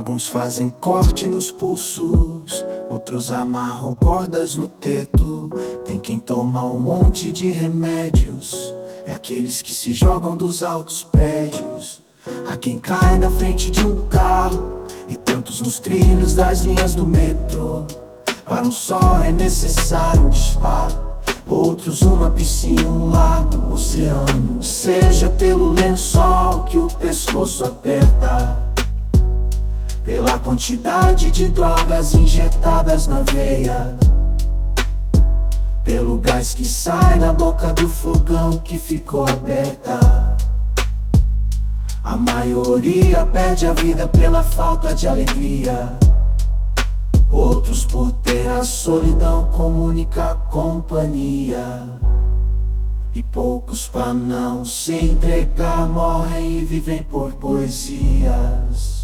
Alguns fazem corte nos pulsos, outros amarram cordas no teto. Tem quem toma um monte de remédios, é aqueles que se jogam dos altos prédios. Há quem cai na frente de um carro, e tantos nos trilhos das linhas do metrô. Para um só é necessário um disparo, outros uma piscina, um lago, um oceano. Seja pelo lençol que o pescoço aperta, pela quantidade de drogas injetadas na veia, pelo gás que sai da boca do fogão que ficou aberta. A maioria perde a vida pela falta de alegria, outros por ter a solidão como única companhia. E poucos pra não se entregar morrem e vivem por poesias.